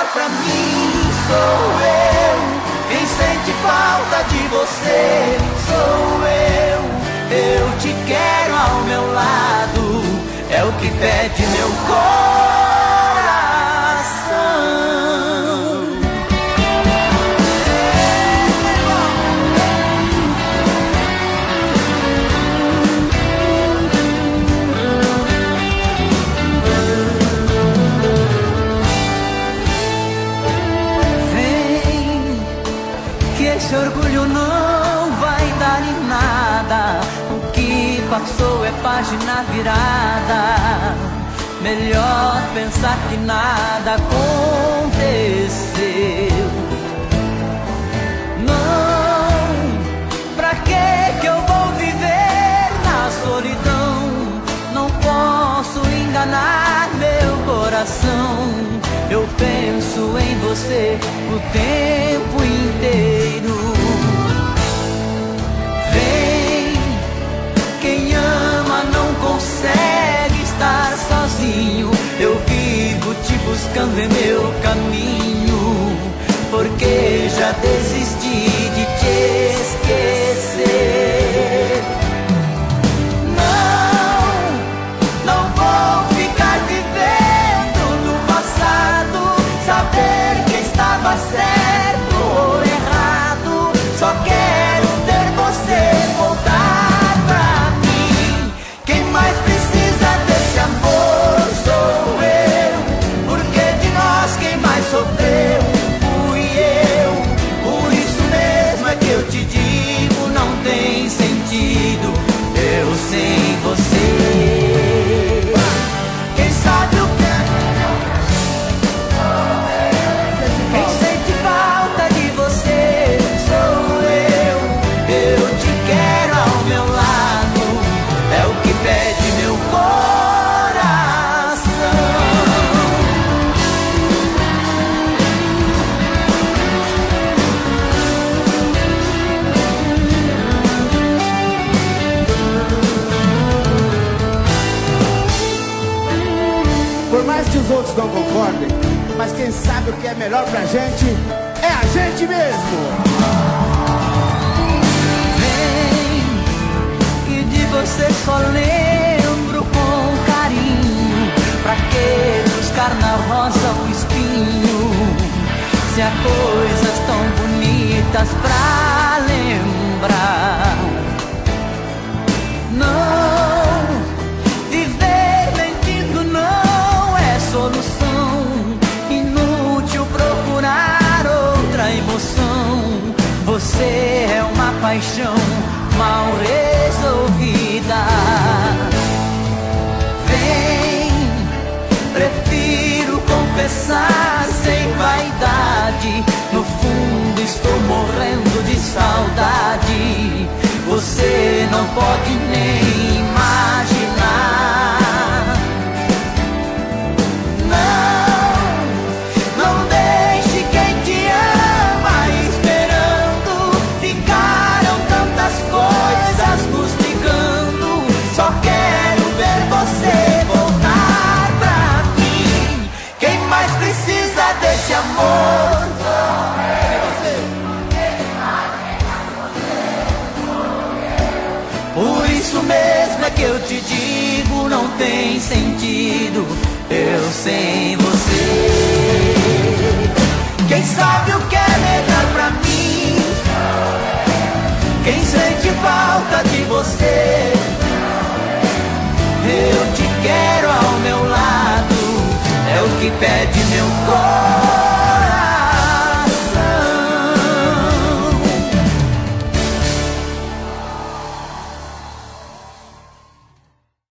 pra mim sou eu. Quem sente falta de você sou eu. Eu te quero ao meu lado, é o que pede meu coração. Vem, que esse orgulho não vai dar em nada. O que passou é página virada. Melhor pensar que nada aconteceu. Não, pra que eu vou viver na solidão? Não posso enganar meu coração. Eu penso em você o tempo inteiro. Quem ama não consegue estar sozinho. Eu vivo te buscando em meu caminho, porque já desisti de te esquecer. Não vou ficar vivendo no passado, saber que estava certo ou errado. Só quero ter você voltar. Sofreu, fui eu. Por isso mesmo é que eu te digo, não tem sentido eu sem você. Quem sabe o que é? Quem sente falta de você sou eu. Eu te quero ao meu lado, é o que pede meu coração. Por mais que os outros não concordem, mas quem sabe o que é melhor pra gente é a gente mesmo. Vem, e de você só lembro com carinho. Pra que buscar na rosa o espinho, se há coisas tão bonitas pra lembrar? Não, viver mentindo não é solução. Inútil procurar outra emoção. Você é uma paixão mal resolvida. Vem, prefiro confessar sem vaidade. No fundo estou morrendo de saudade. Você não pode nem imaginar. Não deixe quem te ama esperando. Ficaram tantas coisas nos ligando. Só quero ver você voltar pra mim. Quem mais precisa desse amor? Por isso mesmo é que eu te digo, não tem sentido eu sem você. Quem sabe o que é melhor pra mim? Quem sente falta de você? Eu te quero ao meu lado, é o que pede meu coração.